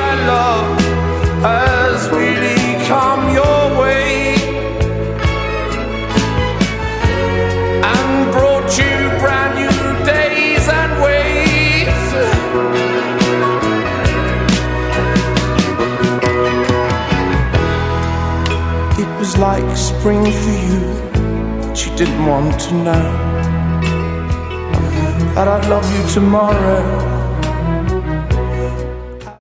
my love has really come your way and brought you brand new days and ways. It was like spring for you, but you didn't want to know that I'd love you tomorrow